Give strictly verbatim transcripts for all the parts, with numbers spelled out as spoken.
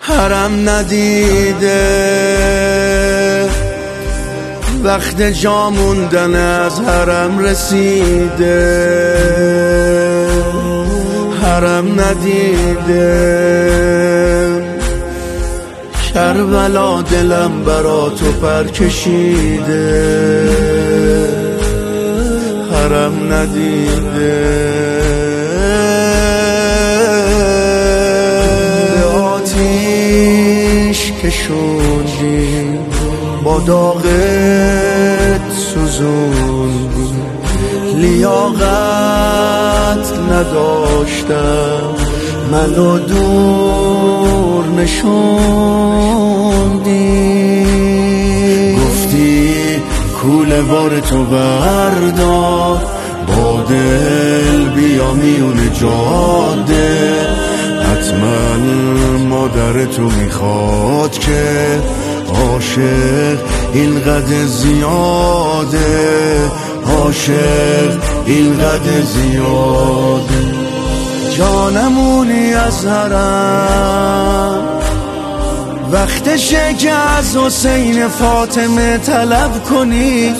حرم ندیده وقت جا موندن از حرم رسیده، حرم ندیده کربلا دلم برا تو پر کشیده، حرم ندیده به آتیش کشوندی با داغت سوزوندی، لیاقت نداشتم منو دور نشوندی، گفتی کوله بار تو بردار با دل بیا میون جاده، حتما مادر تو میخواد که عاشق اینقدر زیاده، عاشق اینقدر زیاده. جانمونی از حرم وقتشه که از حسین فاطمه طلب کنی،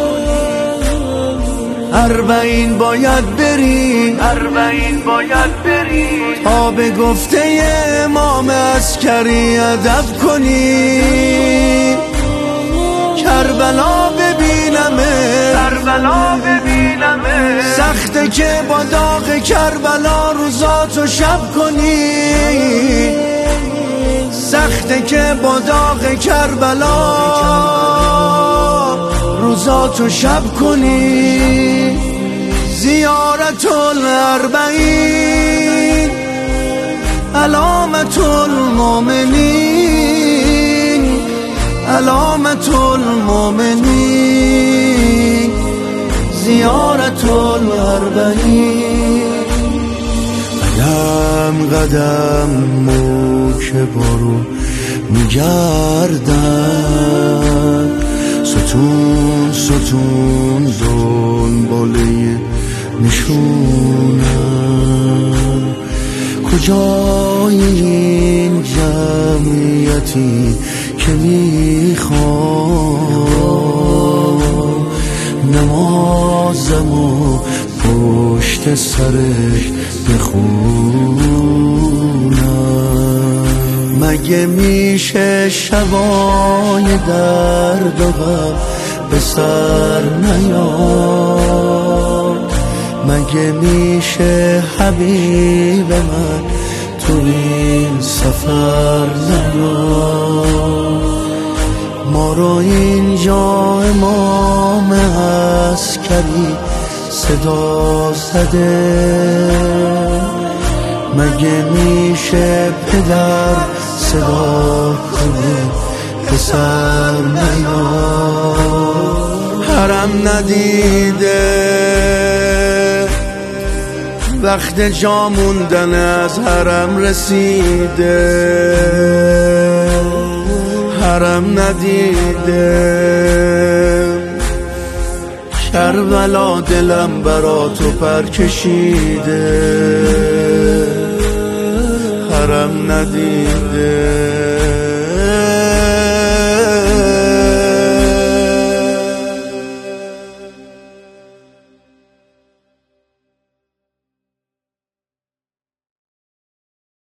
اربعین باید بری، اربعین باید بری تا به گفته امام عسکری ادب کنی، کربلا ببینمه، کربلا ببینمه سخته که با داغ کربلا روزاتو شب کنی، سخته که با داغ کربلا روزاتو شب کنی. زیارت الاربعین علامت المؤمنین، علامت المؤمنین زیارت الاربعین. قدم قدم موج بارون میگردن، ستون ستون دنباله نشونم، کجای این جمعیتی که میخوام نمازمو پشت سرش بخونم، مگه میشه شبای درد و غم به سر نیاد، مگه میشه حبیب من تو این سفر نیاد، ما رو اینجا امام عسکری صدا زده، مگه میشه پدر صدا کنه پسر نیاد، حرم ندیده وقت جا موندن از حرم رسیده، حرم ندیده کربلا دلم برا تو پر کشیده، حرم ندیده